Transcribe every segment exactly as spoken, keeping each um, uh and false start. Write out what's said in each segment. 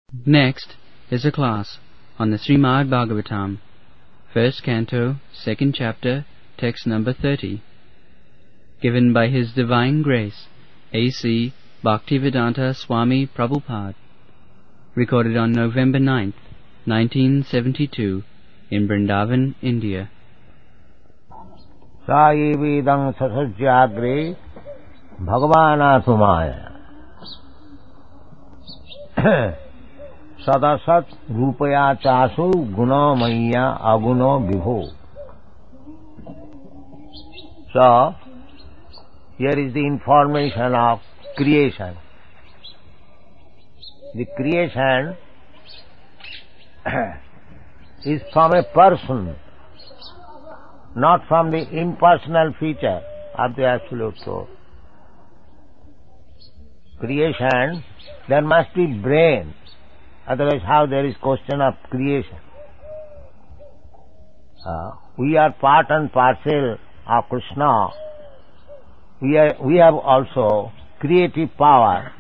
Next is a class on the Srimad Bhagavatam, first canto, second chapter, text number thirty, given by His Divine Grace, A C Bhaktivedanta Swami Prabhupada, recorded on November ninth, nineteen seventy-two, in Vrindavan, India. Sayividam sasajyagre bhagavanasumaya sadasat rupaya chasu gunamaya aguno vibho. So, here is the information of creation. The creation is from a person, not from the impersonal feature of the Absolute Soul. Creation, there must be brain, otherwise how there is question of creation? Uh, we are part and parcel of Krishna. We, are, we have also creative power.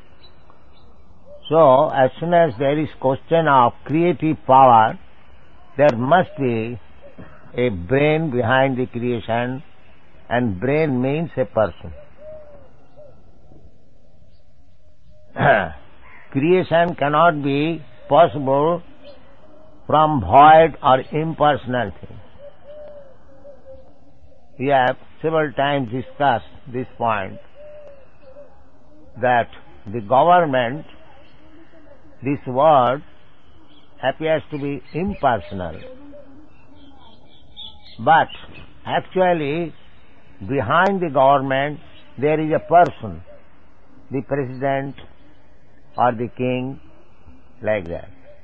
So, as soon as there is question of creative power, there must be a brain behind the creation, and brain means a person. Creation cannot be possible from void or impersonal things. We have several times discussed this point, that the government, this word appears to be impersonal, but actually behind the government there is a person, the president or the king, like that.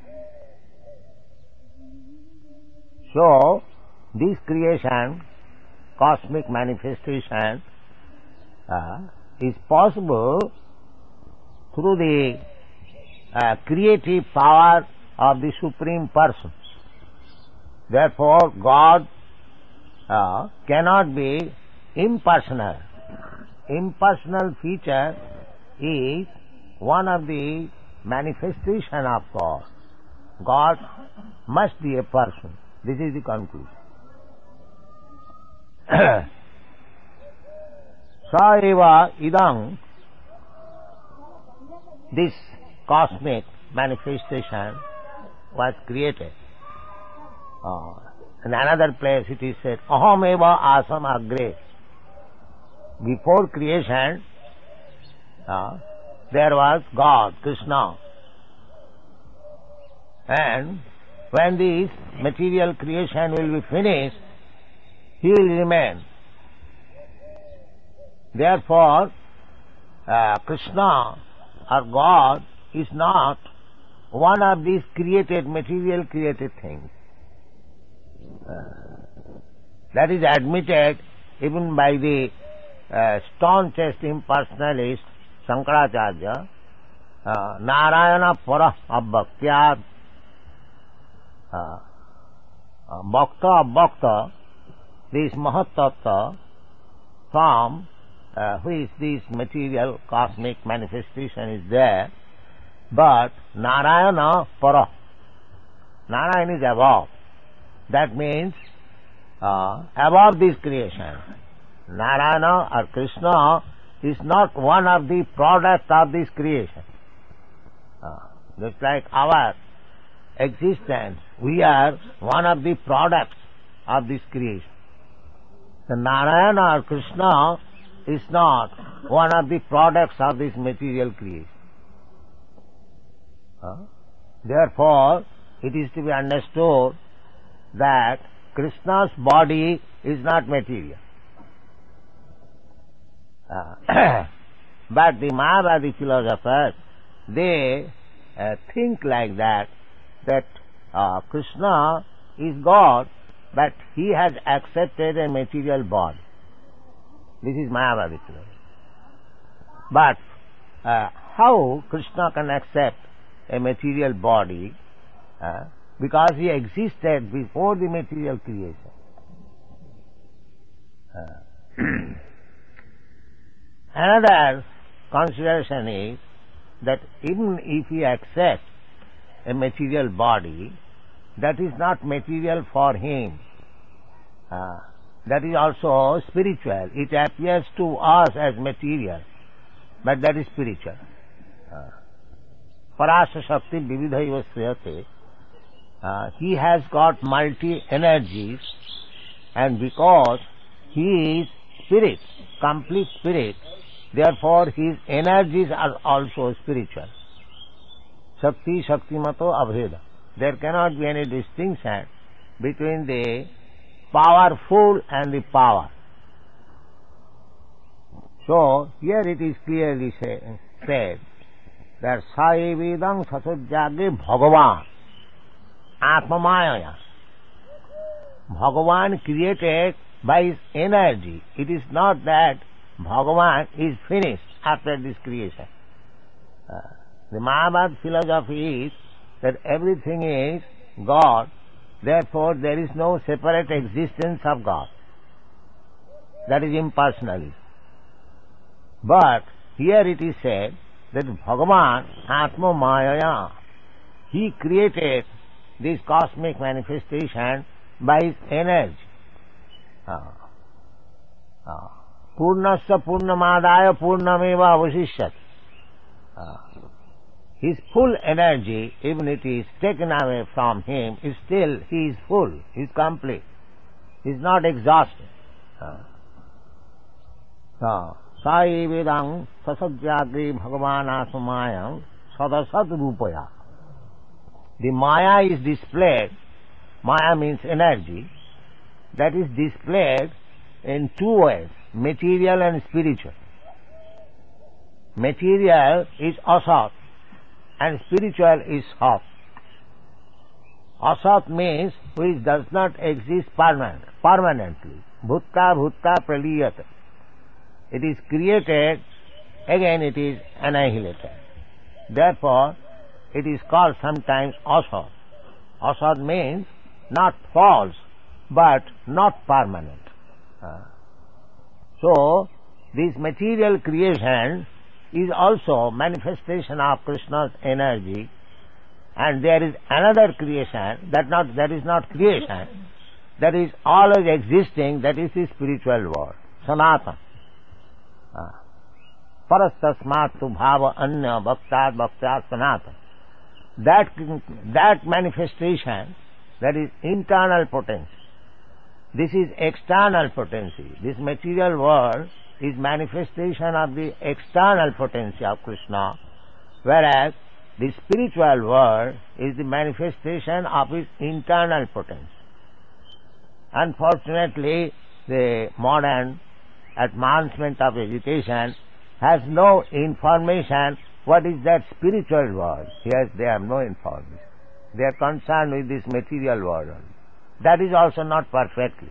So, this creation, cosmic manifestation, uh, is possible through the uh, creative power of the Supreme Person. Therefore, God uh, cannot be impersonal. Impersonal feature is one of the manifestation of God. God must be a person. This is the conclusion. Sa eva idam, this cosmic manifestation was created. Uh, in another place it is said, aham eva asam agre. Before creation, uh, there was God, Krishna. And when this material creation will be finished, He will remain. Therefore, uh, Krishna or God is not one of these created, material created things. Uh, that is admitted even by the uh, staunchest impersonalist Shankaracharya, uh, Narayana Para Abhaktya, uh, uh, Bhakta Abhakta, this Mahatattva from uh, which this material cosmic manifestation is there, but Narayana Para, Narayana is above. That means uh, above this creation. Narayana or Krishna is not one of the products of this creation. Uh, just like our existence, we are one of the products of this creation. The Narayana or Krishna is not one of the products of this material creation. Uh, therefore, it is to be understood that Krishna's body is not material. Uh, but the Mayavadi philosophers, they uh, think like that, that uh, Krishna is God, but he has accepted a material body. This is Mayavadi philosophy. But uh, how Krishna can accept a material body? Uh, because he existed before the material creation. Uh, Another consideration is that even if he accepts a material body, that is not material for him. Uh, that is also spiritual. It appears to us as material, but that is spiritual. Uh, Parasya Shakti Vividhaiva Sriyate. Uh, he has got multi-energies, and because he is spirit, complete spirit, therefore his energies are also spiritual. Shakti Shaktimato Abheda. There cannot be any distinction between the powerful and the power. So, here it is clearly say, said that Saivedam Sasajjage Bhagavan Atmamaya. Bhagavan created by his energy. It is not that Bhagavan is finished after this creation. Uh, the Mayavad philosophy is that everything is God, therefore there is no separate existence of God. That is impersonalism. But here it is said that Bhagavan Atma Mayaya, he created this cosmic manifestation by his energy. Uh, uh, Purnasya Purnamadaya Purnameva Avasishyat. Uh, his full energy, even it is taken away from him, is still, he is full, he is complete. He is not exhausted. Uh, uh, Sai Vedang Sasajjagri Bhagavan Asmayam Sadasat Rupaya. The Maya is displayed, Maya means energy, that is displayed in two ways, material and spiritual. Material is asat and spiritual is sat. Asat means which does not exist permanent, permanently. Bhutta bhutta praliyata. It is created, again it is annihilated. Therefore, it is called sometimes asat. Asat means not false, but not permanent. Uh, so, this material creation is also manifestation of Krishna's energy, and there is another creation, that not that is not creation, that is always existing, that is the spiritual world, Sanatana. Parastasmat tu bhava anya bhaktat bhaktat sanatana. That, that manifestation, that is internal potency. This is external potency. This material world is manifestation of the external potency of Krishna, whereas the spiritual world is the manifestation of his internal potency. Unfortunately, the modern advancement of education has no information what is that spiritual world. Yes, they have no information. They are concerned with this material world only. That is also not perfectly.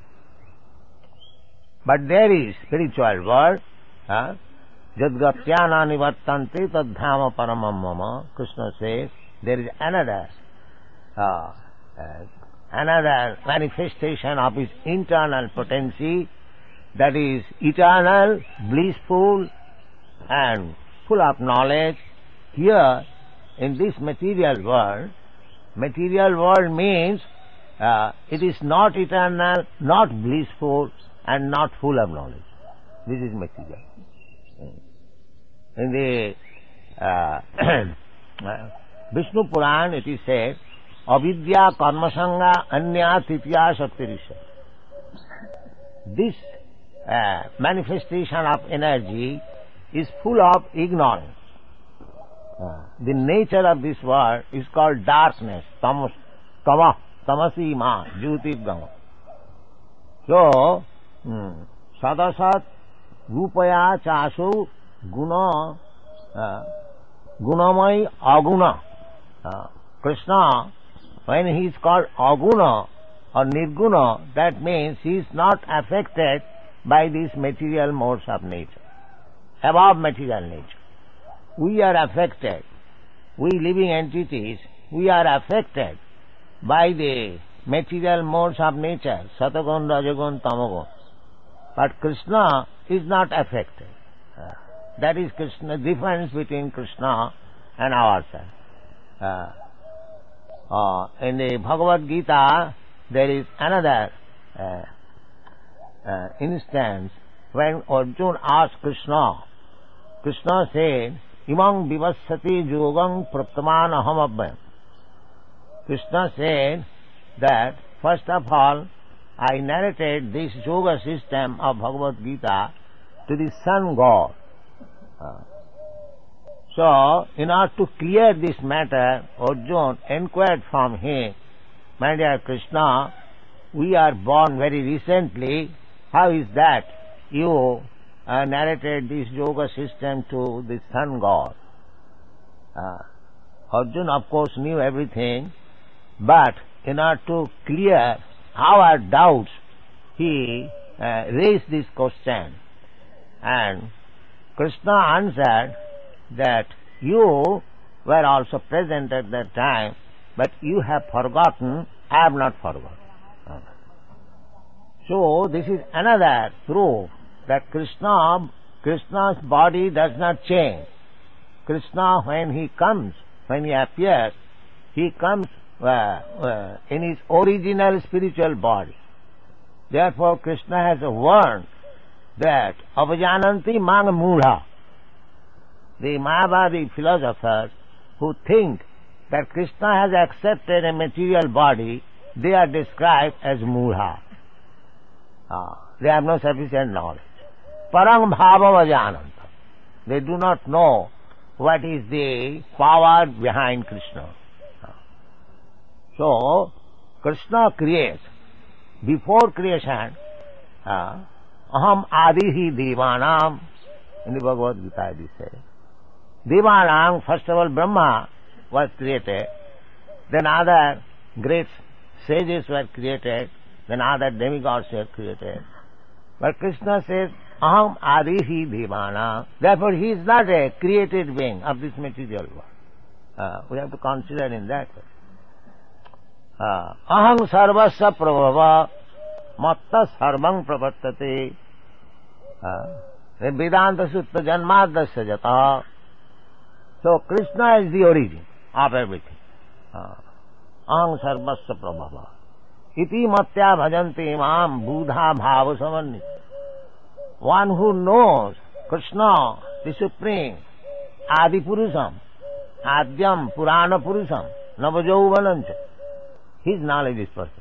But there is spiritual world. Jadgatyana nivattante tadhama paramam mama. Krishna says there is another uh, uh, another manifestation of his internal potency, that is eternal, blissful and full of knowledge. Here in this material world, material world means uh, it is not eternal, not blissful and not full of knowledge. This is material. In the uh, Vishnu Puran it is said, avidya karmasanga anya titya shaktirisha. This uh, manifestation of energy is full of ignorance. Uh, the nature of this world is called darkness, tamas, tama, tamasi ma, jyotirgama. So, hmm, sadasat rupaya chasu guna, uh, gunamai aguna. Uh, Krishna, when he is called aguna or nirguna, that means he is not affected by these material modes of nature, above material nature. We are affected, we living entities, we are affected by the material modes of nature, Satagun, Rajagun, Tamagun. But Krishna is not affected. Uh, that is Krishna, difference between Krishna and ourselves. Uh, Uh, in the Bhagavad Gita, there is another uh, uh, instance when Arjuna asked Krishna. Krishna said, "Imam vivassati yogam praptaman aham abhyam." Krishna said that, first of all, I narrated this yoga system of Bhagavad Gita to the sun god. Uh, so, in order to clear this matter, Arjuna inquired from him, "My dear Krishna, we are born very recently. How is that you uh, narrated this yoga system to the sun god?" Uh, Arjuna, of course, knew everything, but in order to clear our doubts, he uh, raised this question. And Krishna answered that you were also present at that time, but you have forgotten, I have not forgotten. So this is another proof that Krishna, Krishna's body does not change. Krishna, when he comes, when he appears, he comes uh, uh, in his original spiritual body. Therefore Krishna has warned that avajananti mang mudha. The Mayavadi philosophers who think that Krishna has accepted a material body, they are described as mudha. Ah, they have no sufficient knowledge. Parang bhava vajananta. They do not know what is the power behind Krishna. So, Krishna creates. Before creation, uh, aham adihi devanam, in the Bhagavad Gita it is said. Devanam, first of all, Brahma was created, then other great sages were created, then other demigods were created. But Krishna says, aham adihi devanam. Therefore, he is not a created being of this material world. Uh, we have to consider in that way. Uh, aham sarvasya prabhava matta sarvang pravartate Vedanta Sutta Janmadasya Jata. So Krishna is the origin of everything. Uh, aham sarvasya prabhava iti matya bhajanti mam buddha bhava samannita. One who knows Krishna, the Supreme, Adi Purusham, Adyam Purana Purusham, Navajauvanancha, his knowledge is perfect.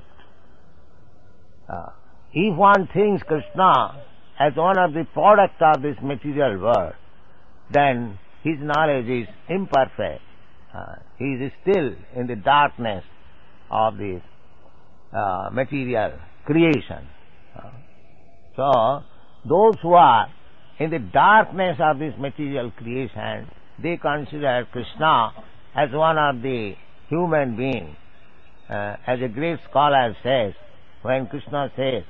Uh, if one thinks Krishna as one of the products of this material world, then his knowledge is imperfect. Uh, he is still in the darkness of this uh, material creation. Uh, so, those who are in the darkness of this material creation, they consider Krishna as one of the human beings. Uh, as a great scholar says, when Krishna says,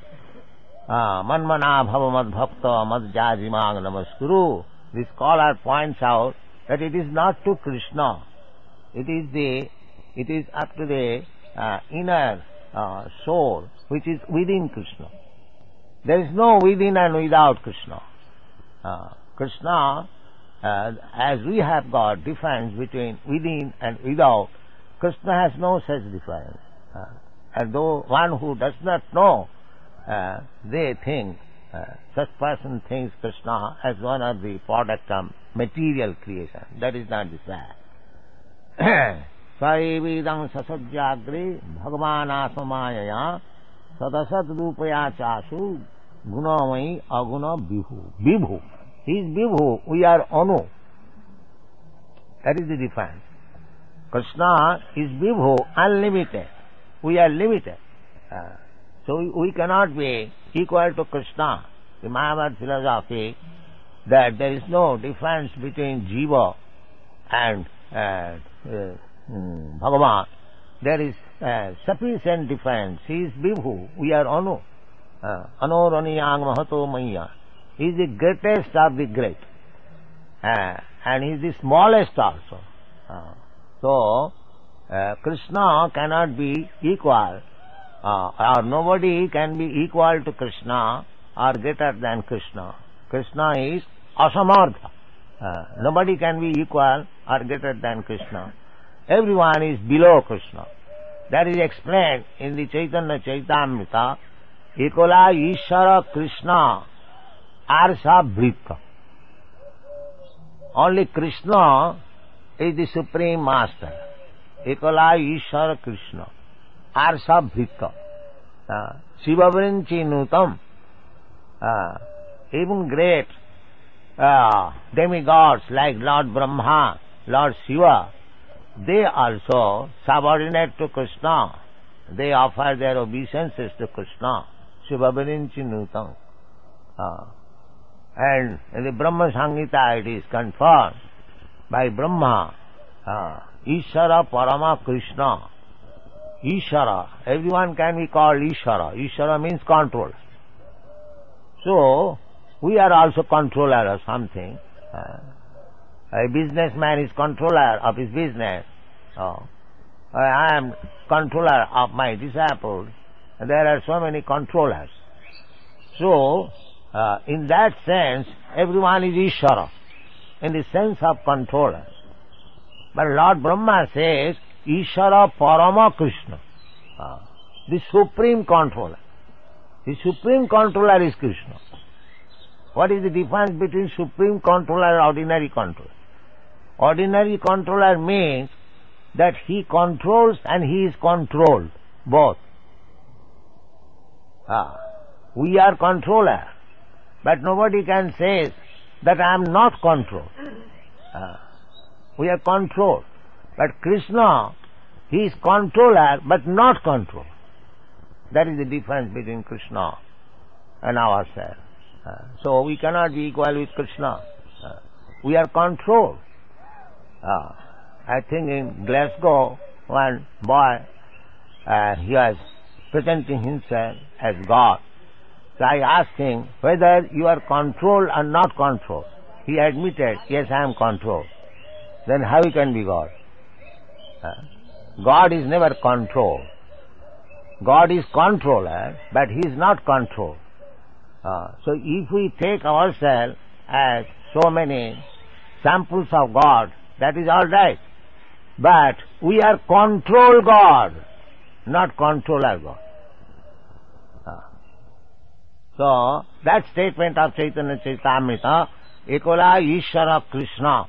Manmana bhava mad bhakta mad jajimang namaskuru, the scholar points out that it is not to Krishna. It is the, it is up to the uh, inner uh, soul which is within Krishna. There is no within and without Krishna. Uh, Krishna, uh, as we have got difference between within and without, Krishna has no such difference. Uh, and though one who does not know, uh, they think, uh, such person thinks Krishna as one of the product of material creation. That is not the fact. Saividam sasajjagre bhagavan asmayaya sadasat rupaya chasu gunamai aguna vibhu. Vibhu. He is Vibhu. We are Anu. That is the difference. Krishna is Vibhu, unlimited. We are limited. Uh, so we cannot be equal to Krishna. The Mayavad philosophy that there is no difference between Jiva and uh, uh, um, Bhagavan. There is uh, sufficient difference. He is Vibhu. We are Anu. Uh, Anoraniyang Mahato Maya. He is the greatest of the great. Uh, and he is the smallest also. Uh, so, uh, Krishna cannot be equal, uh, or nobody can be equal to Krishna or greater than Krishna. Krishna is asamartha. Uh, nobody can be equal or greater than Krishna. Everyone is below Krishna. That is explained in the Chaitanya Chaitamrita. Ekola Ishvara Krishna Arsa Vritta. Only Krishna is the Supreme Master. Ekola Ishvara Krishna Arsa Vritta. Uh, Shiva Vrinchi Nutam. Uh, even great uh, demigods like Lord Brahma, Lord Shiva, they also subordinate to Krishna. They offer their obeisances to Krishna. Shiva Vrinchi Nutam. Uh, and in the Brahma Samhita it is confirmed by Brahma, uh, Ishvara Parama Krishna. Ishvara, everyone can be called Ishvara. Ishvara means control. So, we are also controller of something. Uh, a businessman is controller of his business. Oh. I am controller of my disciples. There are so many controllers. So, uh, in that sense, everyone is Ishvara, in the sense of controller. But Lord Brahma says, Ishvara Parama Krishna, uh, the supreme controller. The supreme controller is Krishna. What is the difference between supreme controller and ordinary controller? Ordinary controller means that he controls and he is controlled, both. Ah, we are controller, but nobody can say that I am not controlled. Ah, we are controlled. But Krishna, he is controller but not controlled. That is the difference between Krishna and ourselves. Uh, so we cannot be equal with Krishna. Uh, we are controlled. Uh, I think in Glasgow, one boy, uh, he was presenting himself as God. So I asked him whether you are controlled or not controlled. He admitted, yes, I am controlled. Then how he can be God? Uh, God is never controlled. God is controller, but he is not controlled. Uh, so if we take ourselves as so many samples of God, that is all right. But we are control God, not controller God. Uh, so that statement of Chaitanya Chaitamrita, Ekola Ishvara Krishna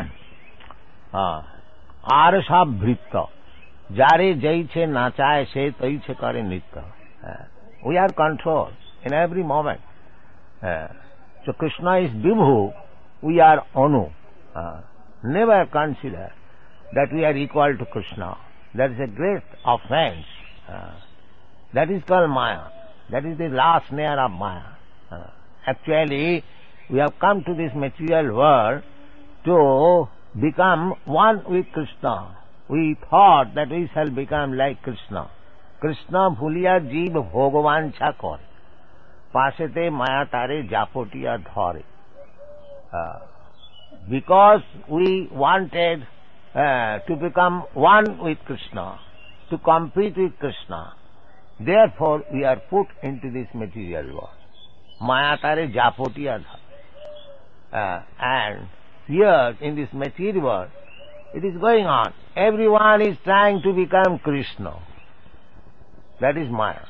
uh, Arsa Vritta. Jare jaiche nachaye se taiche kare nitya. We are controlled in every moment. Uh, so Krishna is Vibhu, we are Anu. Uh, never consider that we are equal to Krishna. That is a great offense. Uh, that is called Maya. That is the last snare of Maya. Uh, actually, we have come to this material world to become one with Krishna. We thought that we shall become like Krishna. Krishna bhuliya jeev bhogovancha kore. Pasete maya tare japotiya dhare. Uh, because we wanted uh, to become one with Krishna, to compete with Krishna, therefore we are put into this material world. Maya tare japotiya dhare. Uh, and here in this material world, it is going on. Everyone is trying to become Krishna. That is Maya.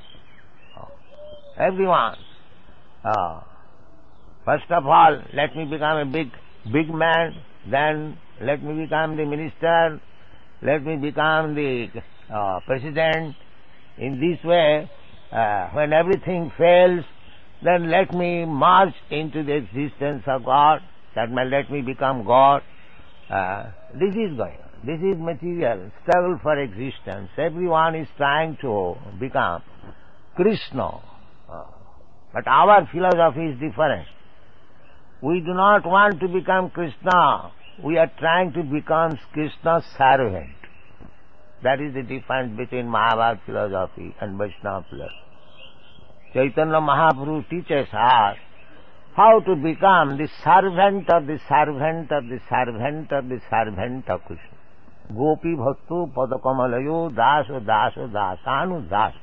Everyone. Uh, first of all, let me become a big, big man. Then let me become the minister. Let me become the uh, president. In this way, uh, when everything fails, then let me march into the existence of God. That may let me become God. Uh, this is going on. This is material, struggle for existence. Everyone is trying to become Krishna. Uh, but our philosophy is different. We do not want to become Krishna. We are trying to become Krishna's servant. That is the difference between Mahabharata philosophy and Vaishnava philosophy. Chaitanya Mahaprabhu teaches us how to become the servant of the servant of the servant of the servant of Krishna. Gopi bhaktu padakamalayo daso daso dasanu das.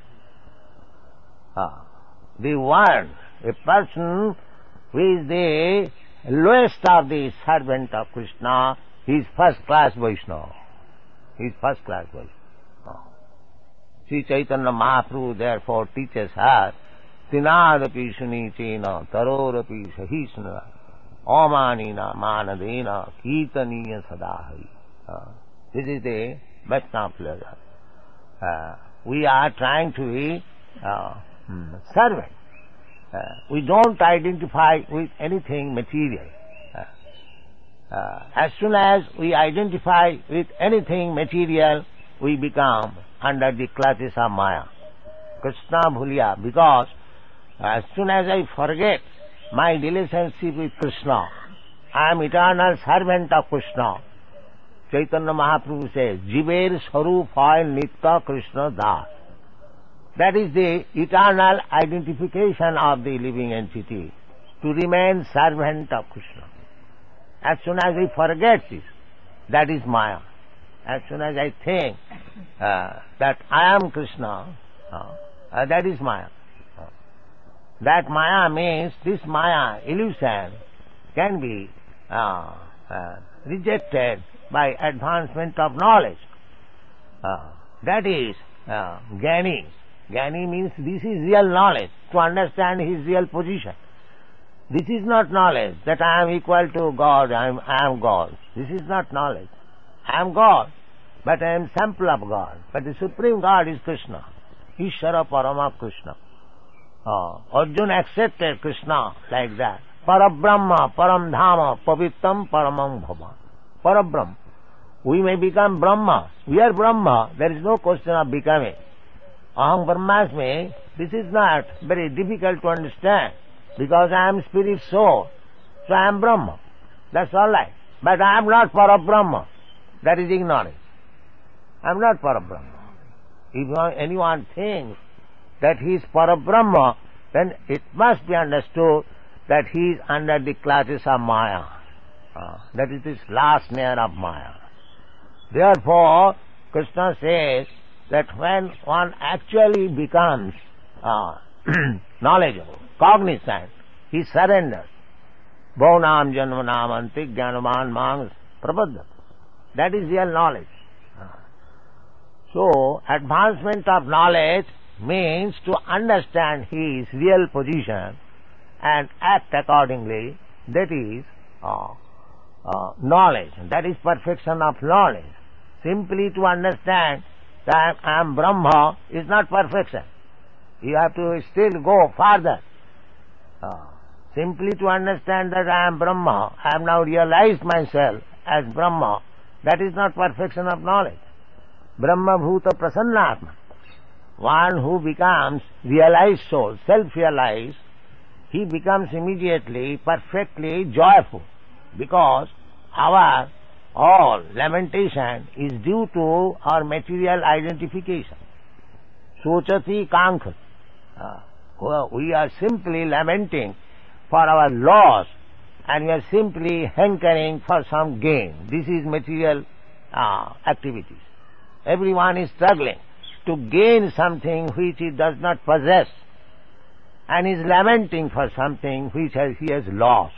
Ah, the one, a person who is the lowest of the servant of Krishna, he is first class Vaishnava. He is first class Vaishnava. Ah. Sri Chaitanya Mahaprabhu therefore teaches us, Tinadapi Sunichena Tarorapi Sahisnara Omanina Manadena Kirtaniya Sadahi. Uh, this is the Vaishnava pleasure. Uh, we are trying to be uh, hmm, servant. Uh, we don't identify with anything material. Uh, uh, as soon as we identify with anything material, we become under the clutches of Maya. Krishna Bhulya, because as soon as I forget my relationship with Krishna, I am eternal servant of Krishna. Chaitanya Mahaprabhu says, Jiver Sarup Hoy Nitya Krishna Das. That is the eternal identification of the living entity, to remain servant of Krishna. As soon as we forget this, that is Maya. As soon as I think uh, that I am Krishna, uh, uh, that is Maya. Uh, that Maya means this Maya illusion can be uh, uh, rejected by advancement of knowledge. Uh, that is uh, Jnani. Jnani means this is real knowledge, to understand his real position. This is not knowledge that I am equal to God, I am, I am God. This is not knowledge. I am God, but I am sample of God. But the Supreme God is Krishna. Ishvara Parama Krishna. Uh, Arjuna accepted Krishna like that. Parabrahma, Param Dhama, Pavittam, Paramam Bhava. Parabrahma. We may become Brahma. We are Brahma. There is no question of becoming. Aham Brahmasmi, this is not very difficult to understand, because I am spirit soul, so I am Brahma. That's all right. But I am not Parabrahma. That is ignorance. I am not Parabrahma. If anyone thinks that he is Parabrahma, then it must be understood that he is under the clutches of Maya. Uh, that is this last layer of Maya. Therefore, Krishna says that when one actually becomes uh, knowledgeable, cognizant, he surrenders. Bhaunam janmanam antik jnanaman mang prabhaddha. That is real knowledge. So, advancement of knowledge means to understand his real position and act accordingly. That is uh, uh, knowledge. That is perfection of knowledge. Simply to understand that I am Brahma is not perfection. You have to still go further. Uh, simply to understand that I am Brahma, I have now realized myself as Brahma, that is not perfection of knowledge. Brahma Bhuta Prasannatma. One who becomes realized soul, self-realized, he becomes immediately perfectly joyful, because our all lamentation is due to our material identification. Sochati Kankha. Uh, we are simply lamenting for our loss, and we are simply hankering for some gain. This is material uh, activities. Everyone is struggling to gain something which he does not possess, and is lamenting for something which he has lost.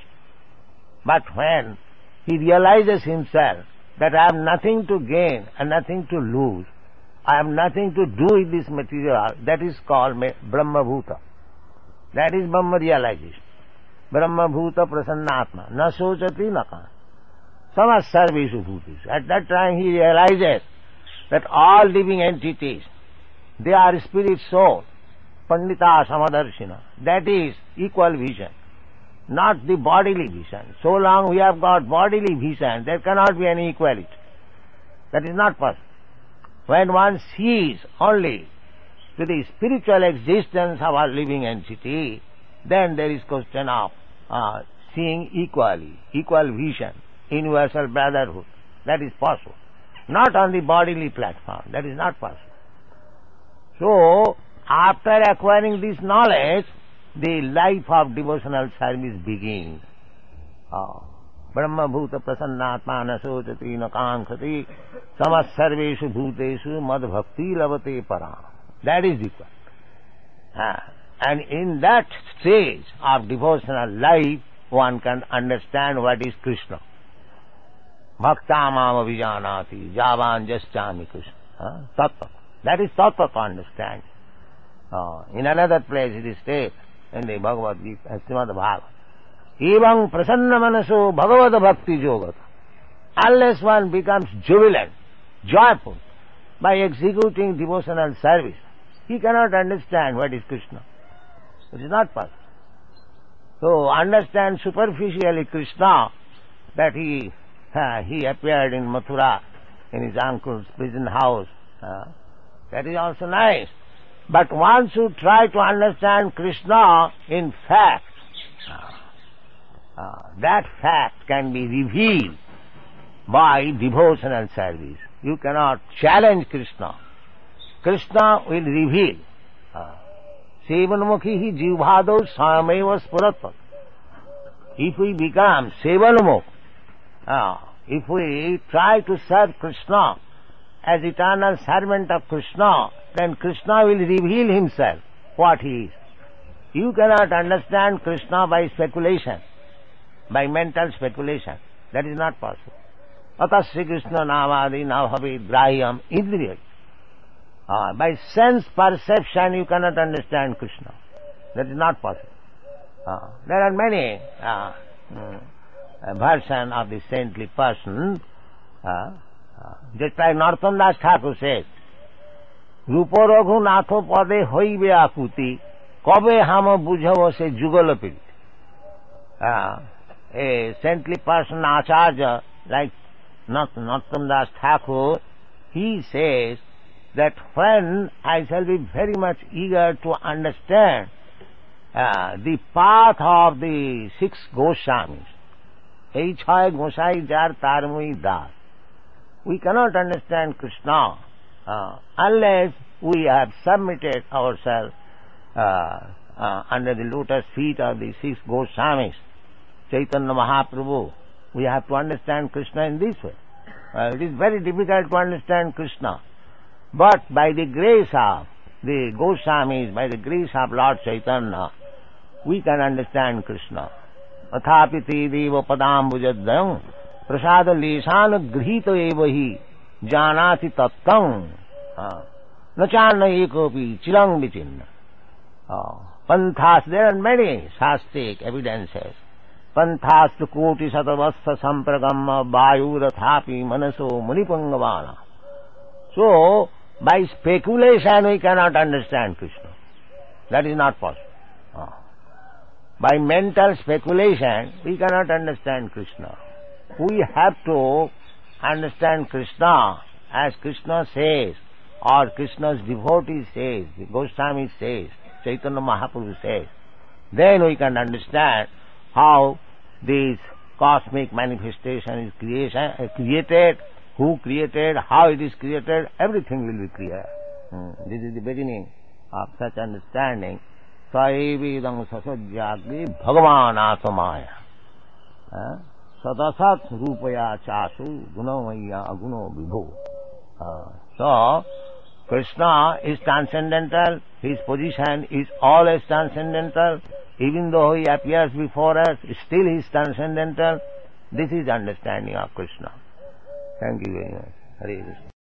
But when he realizes himself that I have nothing to gain and nothing to lose, I have nothing to do with this material, that is called Brahma Bhuta. That is Brahma realization. Brahma Bhuta Prasannatma. Na sochati na ka. Samas sarveshu bhutis. At that time he realizes that all living entities, they are spirit soul. Pandita Samadarshina. That is equal vision, not the bodily vision. So long we have got bodily vision, there cannot be any equality. That is not possible. When one sees only to the spiritual existence of our living entity, then there is question of uh, seeing equally, equal vision, universal brotherhood. That is possible. Not on the bodily platform. That is not possible. So, after acquiring this knowledge, the life of devotional service begins. Oh. Brahma Bhuta Prasannatma Nasocati Nakankhati Samas Sarveshu Bhuteshu Mad Bhakti Lavate Param. That is the point. Ah. And in that stage of devotional life, one can understand what is Krishna. Bhakta Mama Vijanati Javan Jaschami Krishna. Tattva. That is tattva to understand. Uh, in another place it is stated in the Bhagavad Gita, Srimad Bhagavatam, Evang prasanna manaso bhagavad bhakti yogata. Unless one becomes jubilant, joyful, by executing devotional service, he cannot understand what is Krishna. It is not possible. So understand superficially Krishna, that he uh, he appeared in Mathura in his uncle's prison house. Uh, that is also nice. But one should try to understand Krishna in fact. Uh, uh, that fact can be revealed by devotional service. You cannot challenge Krishna. Krishna will reveal. Sevanmukhi hi jivbhado sameva spuratva. If we become Sevanmukh, uh, if we try to serve Krishna as eternal servant of Krishna, then Krishna will reveal himself, what he is. You cannot understand Krishna by speculation, by mental speculation. That is not possible. Atasya Krishna namadi nabhavid grahyam indriyam. Uh, by sense perception you cannot understand Krishna. That is not possible. Uh, there are many uh, uh, versions of the saintly person. Uh, uh, just like Narottam Das Thakur says, Rupo Raghu Natho Pade Hoibe Akuti Kobe Hama Bujhava Se Jugalapiri. A saintly person, Acharya, like Narottam Das Thakur, he says that when I shall be very much eager to understand uh, the path of the six Goswamis, Ei Chhay Gosai Jar Tarmui Das, we cannot understand Krishna uh, unless we have submitted ourselves uh, uh, under the lotus feet of the six Goswamis, Chaitanya Mahaprabhu. We have to understand Krishna in this way. Uh, it is very difficult to understand Krishna. But by the grace of the Goswamis, by the grace of Lord Chaitanya, we can understand Krishna. Athapiti deva padambujadayam prasada lesana grihita evahi janati tattam nachana ekopi chilang vichinna. Panthas, there are many shastic evidences. Panthas koti satavastha sampragamma vayurathapi manaso munipangavana. So, by speculation we cannot understand Krishna. That is not possible. Ah. By mental speculation we cannot understand Krishna. We have to understand Krishna as Krishna says, or Krishna's devotee says, the Goswami says, Chaitanya Mahaprabhu says. Then we can understand how this cosmic manifestation is creation, uh, created, who created, how it is created, everything will be clear. Hmm. This is the beginning of such understanding. Saivedam sasajyagri bhagavan asamaya. Sadasat rupaya chasu gunamaya aguno vibho. So, Krishna is transcendental, his position is always transcendental. Even though he appears before us, still he is transcendental. This is understanding of Krishna. Thank you very much. Hare Krishna.